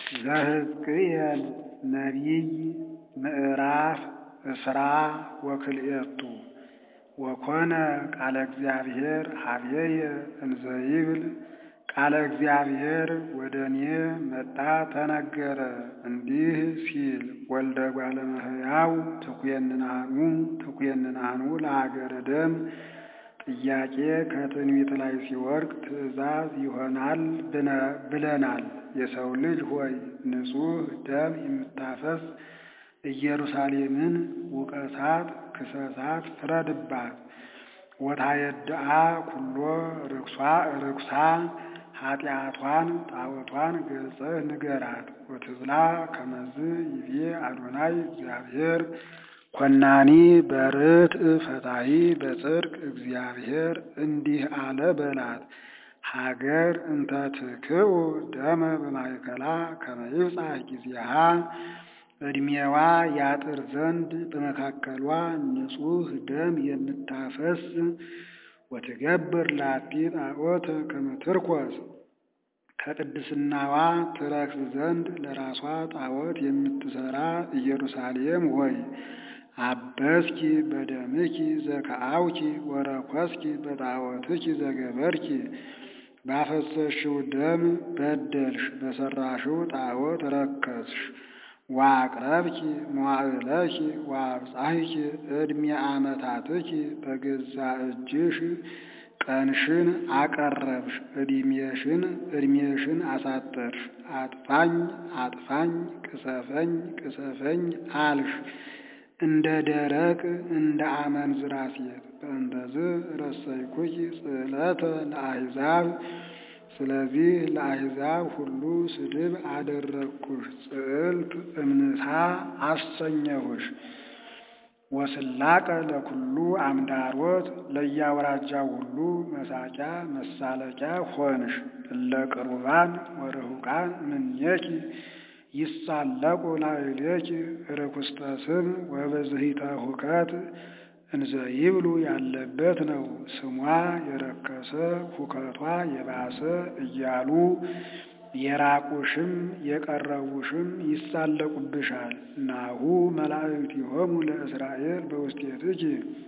ዘሕዝቅኤል ነቢይ ምዕራፍ እስራ ወክልኤቱ ወኮነ ቃለ እግዚአብሔር ኀበየ እንዘ ይብል ቃለ እግዚአብሔር ወደ እኔ መጣ ተነገረ እንዲህ ሲል ወልደ እጓለ እመሕያው ትኩየንናኑ ለሀገረ ደም ጥያቄ ከትንቢት ላይ ሲወድቅ ትእዛዝ ይሆናል ብለናል። የሰው ልጅ ሆይ ንጹሕ ደም የምታፈስ ኢየሩሳሌምን ውቀሳት ክሰሳት ፍረድባት። ወታየድአ ኩሎ ርኩሳ ኃጢአቷን ጣዖቷን ገልጸህ ንገራት። ወትብላ ከመዝ ይቤ አዶናይ እግዚአብሔር ኮናኒ በርትዕ ፈታሒ በጽድቅ እግዚአብሔር እንዲህ አለ በላት። ሀገር እንተ ትክኡ ደመ በማእከላ ከመ ይብጽሕ ጊዜሃ ዕድሜዋ ያጥር ዘንድ በመካከሏ ንጹሕ ደም የምታፈስ ወትገብር ላቲ ጣዖተ ከመ ትርኰስ ከቅድስናዋ ትረክስ ዘንድ ለራሷ ጣዖት የምትሠራ ኢየሩሳሌም ሆይ አበስኪ በደምኪ ዘከአውኪ ወረኰስኪ በጣዖትኪ ዘገበርኪ። ባፈሰስሽው ደም በደልሽ፣ በሠራሽው ጣዖት ረከስሽ። ወአቅረብኪ መዋዕለኪ ወአብጽሕኪ ዕድሜ ዓመታትኪ በገዛ እጅሽ ቀንሽን አቀረብሽ፣ ዕድሜሽን አሳጠርሽ። አጥፋኝ አጥፋኝ ቅሰፈኝ ቅሰፈኝ አልሽ እንደ ደረቅ እንደ አመንዝራ ሴት። በእንተዝ ረሰይኩኪ ጽዕለተ ለአሕዛብ ስለዚህ ለአሕዛብ ሁሉ ስድብ አደረግኩሽ፣ ጽዕልት እምንታ አሰኘሁሽ። ወስላቀ ለኩሉ አምዳሮት ለያወራጃው ሁሉ መሳቂያ መሳለቂያ ሆንሽ። እለ ቅሩባን ወርሑቃን እምኔኪ ይሳለቁ ላዕሌኪ ርኩስተ ስም ወበዝሒተ ሁከት እንዘ ይብሉ ያለበት ነው። ስሟ የረከሰ ሁከቷ የባሰ እያሉ የራቁሽም የቀረቡሽም ይሳለቁብሻል። ናሁ መላእክቲሆሙ ለእስራኤል በውስቴትኪ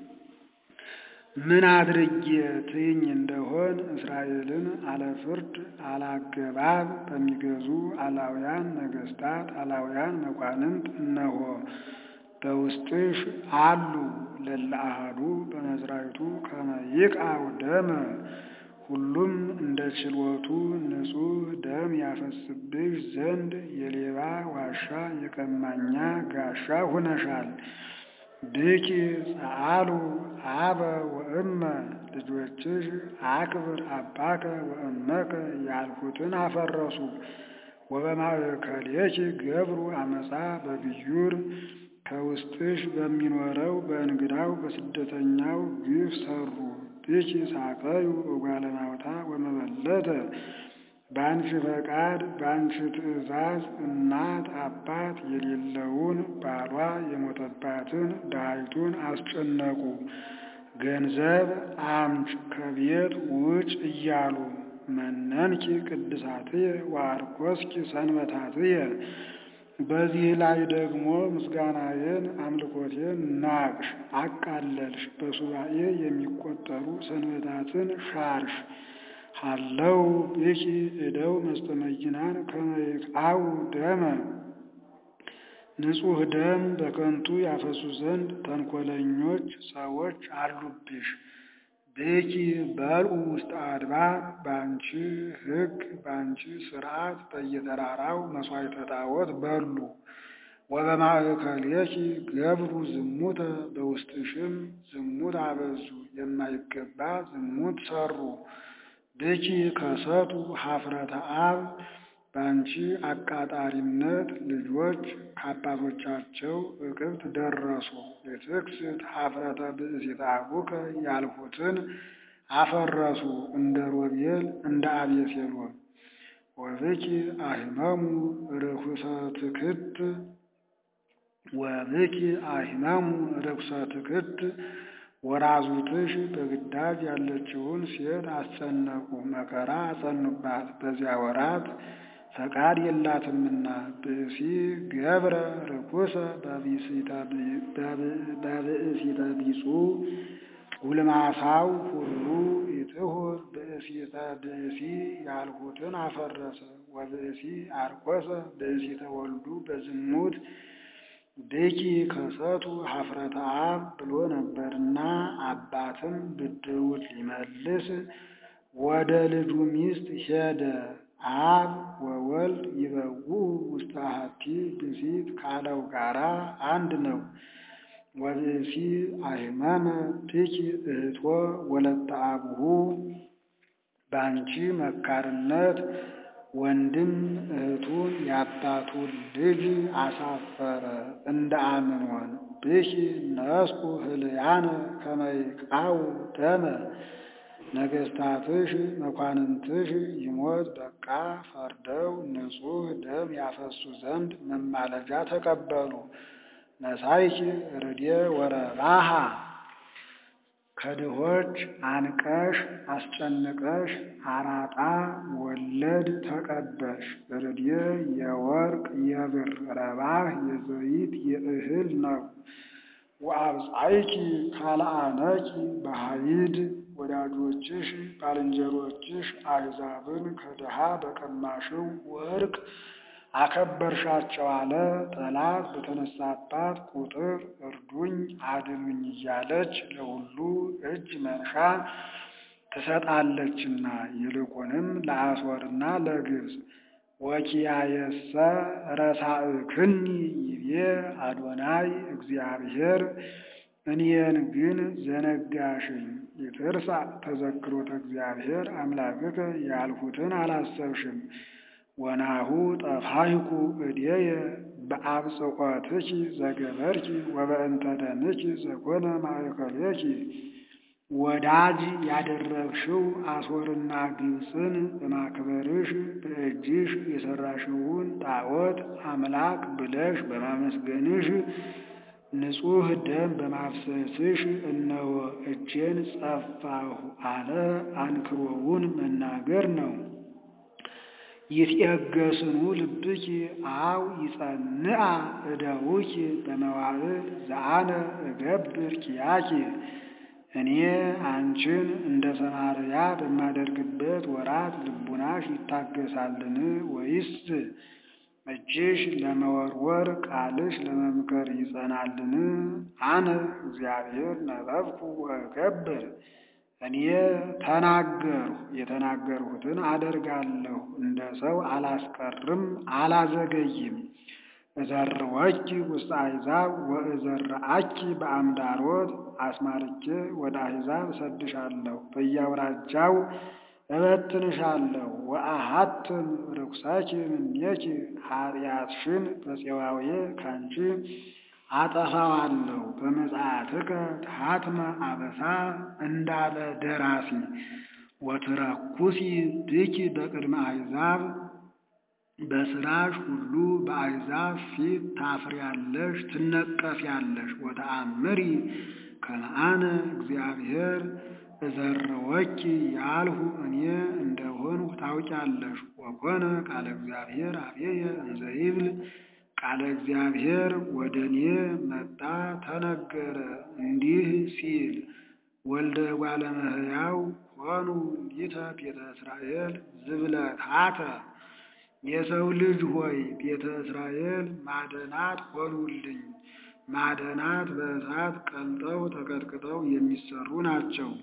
ምን አድርጌ ትይኝ እንደሆን እስራኤልን አለፍርድ አላገባብ በሚገዙ አላውያን ነገሥታት አላውያን መኳንንት እነሆ በውስጥሽ አሉ። ለእለ አሐዱ በመዝራዕቱ ከመ ይቅዐው ደመ ሁሉም እንደ ችሎቱ ንጹሕ ደም ያፈስብሽ ዘንድ የሌባ ዋሻ የቀማኛ ጋሻ ሁነሻል። ብኪ ጸአሉ አበ ወእመ ልጆችሽ አክብር አባከ ወእመከ ያልሁትን አፈረሱ። ወበማእከሌኪ ገብሩ አመፃ በግዩር ከውስጥሽ በሚኖረው በእንግዳው በስደተኛው ግፍ ሰሩ። ብኪ ሳቀዩ እጓለ እማውታ ወመበለተ በአንቺ ፈቃድ በአንቺ ትእዛዝ እናት አባት የሌለውን ባሏ የሞተባትን ድሃይቱን አስጨነቁ። ገንዘብ አምጭ ከቤት ውጭ እያሉ መነንኪ ቅድሳትየ ወአርኰስኪ ሰንበታትየ። በዚህ ላይ ደግሞ ምስጋናዬን አምልኮቴን ናቅሽ አቃለልሽ። በሱባኤ የሚቆጠሩ ሰንበታትን ሻርሽ። ሀለው ብኪ እደው መስተመይናን ከመ ይቅዐው ደመ ንጹሕ ደም በከንቱ ያፈሱ ዘንድ ተንኰለኞች ሰዎች አሉብሽ። ብኪ በልዑ ውስተ አድባር በአንቺ ሕግ በአንቺ ሥርዓት በየተራራው መሥዋዕተ ጣዖት በሉ። ወበማእከሌኪ ገብሩ ዝሙተ በውስጥሽም ዝሙት አበዙ፣ የማይገባ ዝሙት ሰሩ። ብኪ ከሰቱ ኀፍረተ አብ በአንቺ አቃጣሪነት ልጆች ከአባቶቻቸው እቅብት ደረሱ። የትክስት ኀፍረተ ብእሲተ አቡከ ያልሁትን አፈረሱ እንደ ሮቤል እንደ አቤሴሎም። ወብኪ አሕመሙ ርኵሰትክት ወራዙትሽ በግዳጅ ያለችውን ሴት አስጨነቁ፣ መከራ አጸኑባት። በዚያ ወራት ፈቃድ የላትምና። ብእሲ ገብረ ርኩሰ በብእሲተ ቢጹ ጉልማሳው ሁሉ ይትሁር ብእሲተ ብእሲ ያልሁትን አፈረሰ። ወብእሲ አርኮሰ ብእሲተ ወልዱ በዝሙት ብኪ ከሰቱ ኀፍረተ አብ ብሎ ነበርና አባትም ብድሩን ሊመልስ ወደ ልጁ ሚስት ሄደ። አብ ወወልድ ይበውኡ ውስተ አሐቲ ብእሲት ካለው ጋራ አንድ ነው። ወብእሲ አሕመመ ብኪ እህቶ ወለተ አቡሁ በአንቺ መካርነት ወንድም እህቱን ያባቱን ልጅ አሳፈረ። እንደ አምኖን ብኪ ነስኩ ህልያነ ከመ ይቃው ደመ ነገሥታትሽ መኳንንትሽ ይሞት በቃ ፈርደው ንጹሕ ደም ያፈሱ ዘንድ መማለጃ ተቀበሉ። ነሳይኪ ርዴ ወረባሃ ከድሆች አንቀሽ አስጨንቀሽ አራጣ ወለድ ተቀበልሽ። ርዴ የወርቅ የብር ረባህ የዘይት የእህል ነው። ወአብጻይኪ ካልአነኪ በኃይድ ወዳጆችሽ ባልንጀሮችሽ አሕዛብን ከድሃ በቀማሽው ወርቅ አከበርሻቸው አለ። ጠላት በተነሳባት ቁጥር እርዱኝ አድኑኝ እያለች ለሁሉ እጅ መንሻ ትሰጣለችና ይልቁንም ለአሦርና ለግብፅ። ወኪያየሰ ረሳእክኒ ይቤ አዶናይ እግዚአብሔር እኔን ግን ዘነጋሽኝ። ይትርሳ ተዘክሮተ እግዚአብሔር አምላክከ ያልሁትን አላሰብሽም። ወናሁ ጠፋይኩ እዴየ በአብጽሖትኪ ዘገበርኪ ወበእንተ ደምኪ ዘኮነ ማእከሌኪ። ወዳጅ ያደረግሽው አሦርና ግብፅን በማክበርሽ በእጅሽ የሠራሽውን ጣዖት አምላክ ብለሽ በማመስገንሽ ንጹሕ ደም በማፍሰስሽ እነሆ እጄን ጸፋሁ አለ። አንክሮውን መናገር ነው። ይትየገስኑ ልብኪ አው ይጸንዓ እደውኪ በመዋዕል ዘአነ እገብር ኪያኪ። እኔ አንቺን እንደ ሰማርያ በማደርግበት ወራት ልቡናሽ ይታገሳልን? ወይስ እጅሽ ለመወርወር ቃልሽ ለመምከር ይጸናልን? አነ እግዚአብሔር ነበብኩ ወእገብር። እኔ ተናገርሁ የተናገርሁትን አደርጋለሁ፣ እንደ ሰው አላስቀርም አላዘገይም። እዘርወኪ ውስተ አሕዛብ ወእዘርአኪ በአምዳሮት። አስማርኬ ወደ አሕዛብ እሰድሻለሁ፣ በየአውራጃው እበትንሻለሁ። ወአሐትም ርኩሰኪ እምኔኪ ኃጢአትሽን በፄዋዌ ካንቺ አጠፋዋለሁ። በመጽአትከ ተሐትመ አበሳ እንዳለ ደራሲ። ወትረኩሲ ብኪ በቅድመ አሕዛብ በስራሽ ሁሉ በአሕዛብ ፊት ታፍሪያለሽ ትነቀፊያለሽ። ወተአምሪ ከመ አነ እግዚአብሔር እዘርወኪ ያልሁ እኔ እንደሆንሁ ታውቂያለሽ። ወኮነ ቃለ እግዚአብሔር አብየ እንዘ ይብል ቃለ እግዚአብሔር ወደ እኔ መጣ ተነገረ እንዲህ ሲል ወልደ እጓለ እመሕያው ኮኑ ሊተ ቤተ እስራኤል ዝብለታተ። የሰው ልጅ ሆይ ቤተ እስራኤል ማደናት ሆኑልኝ። ማደናት በእሳት ቀልጠው ተቀጥቅጠው የሚሰሩ ናቸው።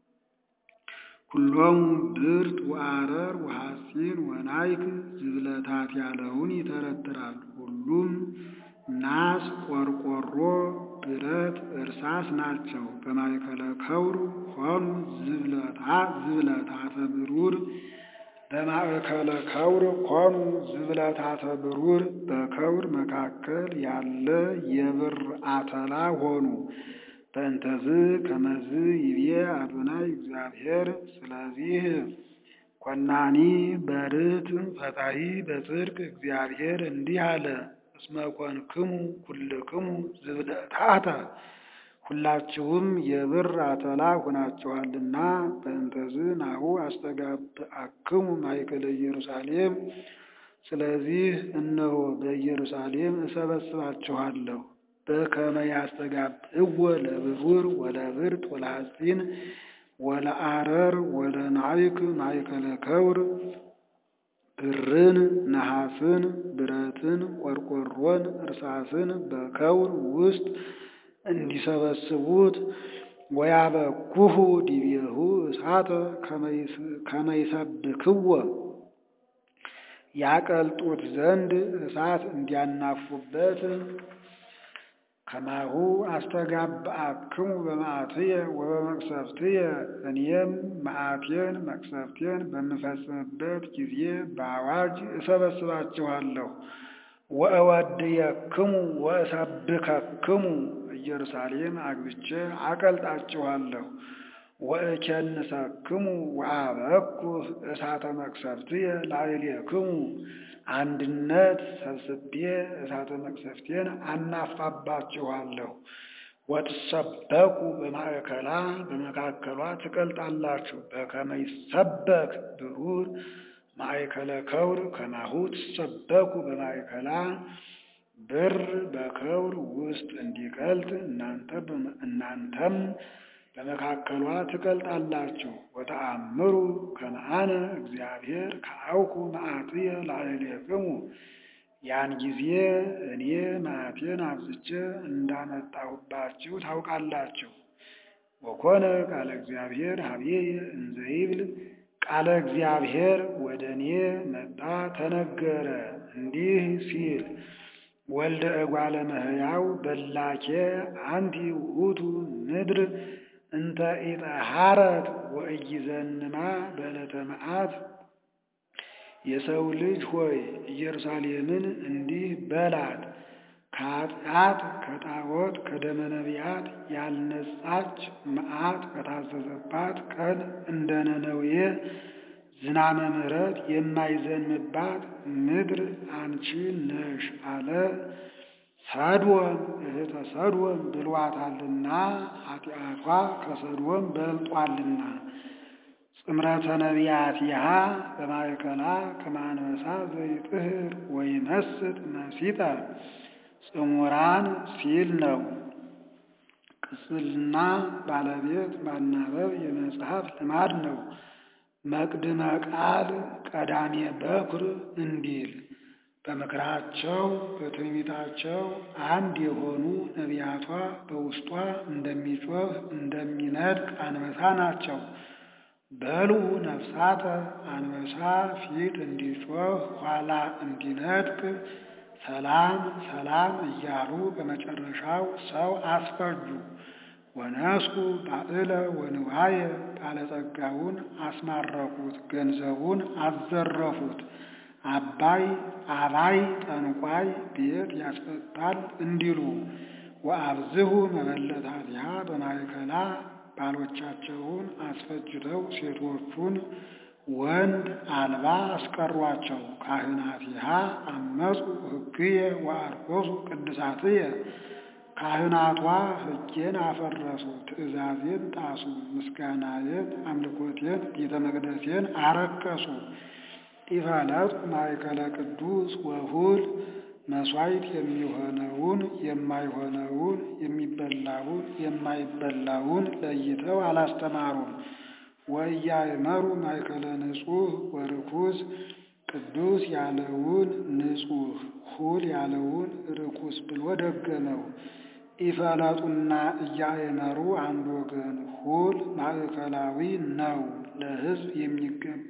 ኩሎሙ ብርት ወአረር ወሐፂን ወናይክ ዝብለታት ያለውን ይተረትራል። ሁሉም ናስ፣ ቆርቆሮ፣ ብረት፣ እርሳስ ናቸው። በማእከለ ከውር ሆኑ ዝብለታተ ብሩር። በማእከለ ከውር ኮኑ ዝብለታተ ብሩር። በከውር መካከል ያለ የብር አተላ ሆኑ። በእንተዝ ከመዝ ይቤ አዶናይ እግዚአብሔር። ስለዚህ ኮናኒ በርት ፈታሒ በጽድቅ እግዚአብሔር እንዲህ አለ። እስመ ኮንክሙ ኩልክሙ ዝብለታተ። ሁላችሁም የብር አተላ ሆናችኋልና። በእንተዝ ናሁ አስተጋብአክሙ ማእከለ ኢየሩሳሌም ስለዚህ እነሆ በኢየሩሳሌም እሰበስባችኋለሁ በከመ ያስተጋብእዎ ለብሩር ወለብርት ወለሐፂን ወለአረር ወለናይክ ማእከለ ከውር ብርን ነሐስን ብረትን ቆርቆሮን እርሳስን በከውር ውስጥ እንዲሰበስቡት ወያበኩሁ ዲቤሁ እሳተ ከመ ይሰብክዎ ያቀልጡት ዘንድ እሳት እንዲያናፉበት ከማሁ አስተጋብአክሙ በመዓትየ ወበመቅሰፍትየ እኔም መዓቴን መቅሰፍቴን በምፈጽምበት ጊዜ በአዋጅ እሰበስባችኋለሁ። ወእወድየክሙ ወእሰብከክሙ ኢየሩሳሌም አግብቼ አቀልጣችኋለሁ። ወእኬንሰክሙ ወአበኩህ እሳተ መቅሰፍትየ ላዕሌክሙ አንድነት ሰብስቤ እሳተ መቅሰፍቴን አናፋባችኋለሁ። ወትሰበኩ በማእከላ በመካከሏ ትቀልጣላችሁ። በከመ ይሰበክ ብሩር ማእከለ ከውር ከማሁ ትሰበኩ በማእከላ ብር በከውር ውስጥ እንዲቀልጥ እናንተም በመካከሏ ትቀልጣላችሁ። ወተአምሩ ከመ አነ እግዚአብሔር ከአውኩ መዓትየ ላዕሌክሙ ያን ጊዜ እኔ መዓቴን አብዝቼ እንዳመጣሁባችሁ ታውቃላችሁ። ወኮነ ቃለ እግዚአብሔር ኀቤየ እንዘ ይብል ቃለ እግዚአብሔር ወደ እኔ መጣ ተነገረ እንዲህ ሲል ወልደ እጓለ እመሕያው በላኬ አንቲ ውእቱ ምድር እንተ ኢጠሃረት ወኢይዘንማ በዕለተ መዓት የሰው ልጅ ሆይ ኢየሩሳሌምን እንዲህ በላት፣ ከኃጢአት ከጣዖት ከደመ ነቢያት ያልነጻች መዓት ከታዘዘባት ቀን እንደ ነነዌ ዝናመ ምሕረት የማይዘንምባት ምድር አንቺ ነሽ አለ። ሰዶም እህተ ሰዶም ብሏታልና ኃጢአቷ ከሰዶም በልጧልና። ጽምረተ ነቢያቲሃ በማእከላ ከመ አንበሳ ዘይጥህር ወይመስጥ መሲጠ ጽሙራን ሲል ነው። ቅጽልና ባለቤት ማናበብ የመጽሐፍ ልማድ ነው። መቅድመ ቃል ቀዳሜ በኩር እንዲል በምክራቸው በትንቢታቸው አንድ የሆኑ ነቢያቷ በውስጧ እንደሚጮህ እንደሚነድቅ አንበሳ ናቸው። በልዑ ነፍሳተ አንበሳ ፊት እንዲጮህ ኋላ እንዲነድቅ ሰላም ሰላም እያሉ በመጨረሻው ሰው አስፈጁ። ወነስኩ ባዕለ ወንዋየ ባለጸጋውን አስማረኩት፣ ገንዘቡን አዘረፉት። አባይ ጠንቋይ ቤት ያስፈታል እንዲሉ ወአብዝሁ መበለታቲሃ በማእከላ ባሎቻቸውን አስፈጅተው ሴቶቹን ወንድ አልባ አስቀሯቸው። ካህናቲሃ አመፁ ሕግየ ወአርኮሱ ቅድሳትየ ካህናቷ ሕጌን አፈረሱ፣ ትእዛዜን ጣሱ፣ ምስጋናዬን አምልኮቴን ቤተ መቅደሴን አረከሱ። ኢፈለጡ ማእከለ ቅዱስ ወሁል መሥዋዕት የሚሆነውን የማይሆነውን የሚበላውን የማይበላውን ለይተው አላስተማሩም። ወኢያእመሩ ማእከለ ንጹሕ ወርኩስ ቅዱስ ያለውን ንጹሕ ሁል ያለውን ርኩስ ብሎ ደገመው። ኢፈለጡና ኢያእመሩ አንድ ወገን፣ ሁል ማእከላዊ ነው። ለሕዝብ የሚገባ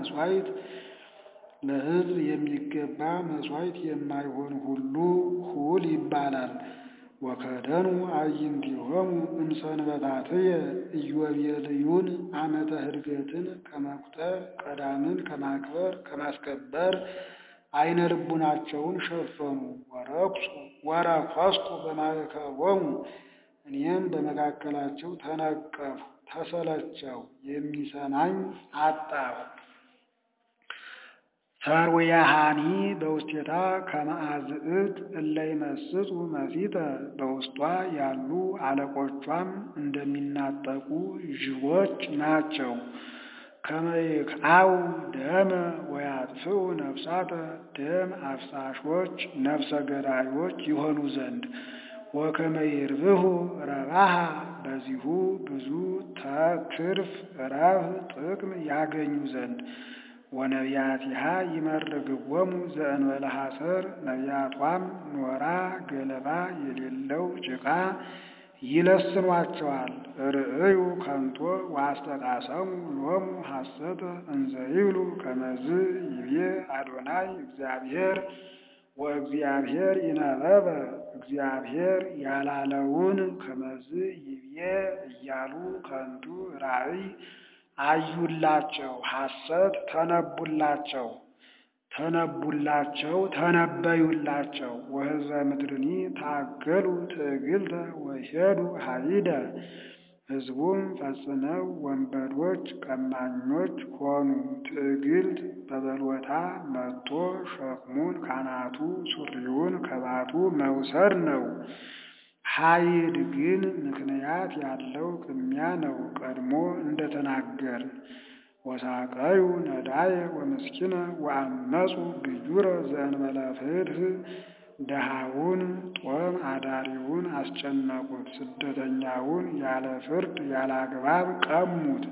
መሥዋዕት የማይሆን ሁሉ ሁል ይባላል። ወከደኑ አዕይንቲሆሙ እምሰንበታትየ ኢዮቤልዩን ዓመተ ዕርገትን ከመቁጠር ቀዳምን ከማክበር ከማስከበር ዓይነ ልቡናቸውን ሸፈኑ። ወረኮስኩ በማእከሎሙ እኔም በመካከላቸው ተነቀፍሁ፣ ተሰለቸው፣ የሚሰማኝ አጣሁ። ሰርዌያሃኒ በውስቴታ ከመ አዝዕት እለ ይመስጡ መሲጠ በውስጧ ያሉ አለቆቿም እንደሚናጠቁ ዥቦች ናቸው። ከመ ይክዓው ደመ ወያጥፍኡ ነፍሳተ ደም አፍሳሾች ነፍሰ ገዳዮች ይሆኑ ዘንድ ወከመ ይርብሑ ረባሃ በዚሁ ብዙ ትርፍ ረብህ ጥቅም ያገኙ ዘንድ ወነቢያቲሃ ይመርግዎሙ ዘእንበለ ሐሰር ነቢያቷም ኖራ ገለባ የሌለው ጭቃ ይለስኗቸዋል። ርእዩ ከንቶ ወአስተቃሰሙ ሎሙ ሐሰተ እንዘ ይብሉ ከመዝ ይቤ አዶናይ እግዚአብሔር ወእግዚአብሔር ይነበበ እግዚአብሔር ያላለውን ከመዝ ይቤ እያሉ ከንቱ ራእይ አዩላቸው፣ ሐሰት ተነቡላቸው ተነበዩላቸው። ወሕዝበ ምድርኒ ታገሉ ትዕግልተ ወሄዱ ሀዲደ ሕዝቡም ፈጽመው ወንበዶች ቀማኞች ሆኑ። ትዕግልት በበልወታ መጥቶ ሸክሙን ካናቱ ሱሪውን ከባቱ መውሰድ ነው። ሀይድ ግን ምክንያት ያለው ቅሚያ ነው። ቀድሞ እንደተናገርን ወሳቀዩ ነዳየ ወምስኪነ ወአመፁ ግዩረ ዘእንበለ ፍትሕ ደሃውን ጦም አዳሪውን አስጨነቁት፣ ስደተኛውን ያለ ፍርድ ያለ አግባብ ቀሙት።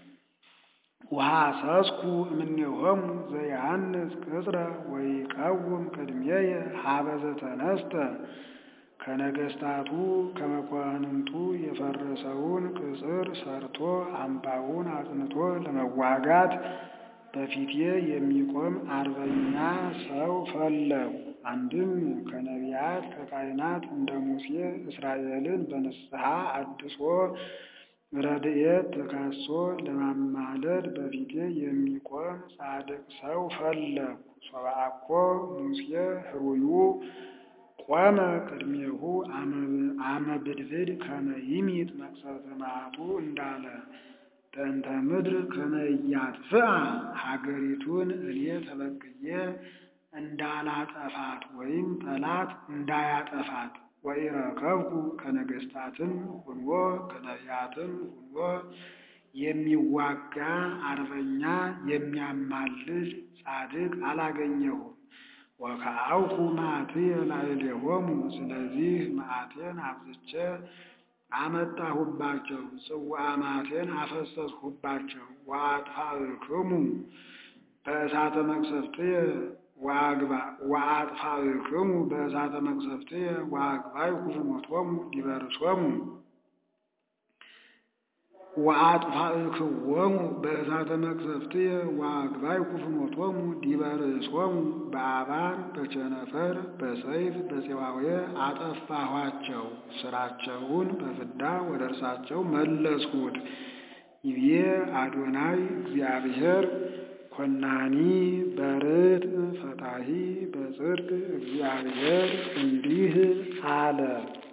ወሐሰስኩ እምኔሆሙ ዘየሐንጽ ቅጽረ ወይቀውም ቅድሜየ ሀበ ዘተነስተ ከነገሥታቱ ከመኳንንቱ የፈረሰውን ቅጽር ሰርቶ አምባውን አጽንቶ ለመዋጋት በፊቴ የሚቆም አርበኛ ሰው ፈለጉ። አንድም ከነቢያት ከካህናት እንደ ሙሴ እስራኤልን በንስሐ አድሶ ረድኤት ተካሶ ለማማለድ በፊቴ የሚቆም ጻድቅ ሰው ፈለጉ። ሶብአኮ ሙሴ ህሩዩ ቆመ ቅድሜሁ አመ ብድብድ ከመ ይሚጥ መቅሰፍተ መዓቱ እንዳለ በእንተ ምድር ከመ ኢያጥፍአ ሀገሪቱን እኔ ተበቅዬ እንዳላጠፋት ወይም ጠላት እንዳያጠፋት ወኢረከብኩ ከነገሥታትም ሁኖ ከነቢያትም ሁኖ የሚዋጋ አርበኛ የሚያማልድ ጻድቅ አላገኘሁም። ወከአውኩ መዓትየ ላዕሌሆሙ ስለዚህ መዓቴን አብዝቼ አመጣሁባቸው፣ ጽዋዐ መዓቴን አፈሰስሁባቸው። ወአጥፋእክሙ በእሳተ መቅሰፍትየ ወአጥፋእክሙ በእሳተ መቅሰፍትየ ወአግባእኩ ፍኖቶሙ ዲበ ርእሶሙ ወአጥፋእክዎሙ በእሳተ መቅሰፍትየ ወአግባእኩ ፍኖቶሙ ዲበ ርእሶሙ በአባር በቸነፈር በሰይፍ በፄዋዌ አጠፋኋቸው፣ ስራቸውን በፍዳ ወደ እርሳቸው መለስሁት። ይቤ አዶናይ እግዚአብሔር ኮናኒ በርትዕ ፈታሒ በጽድቅ እግዚአብሔር እንዲህ አለ።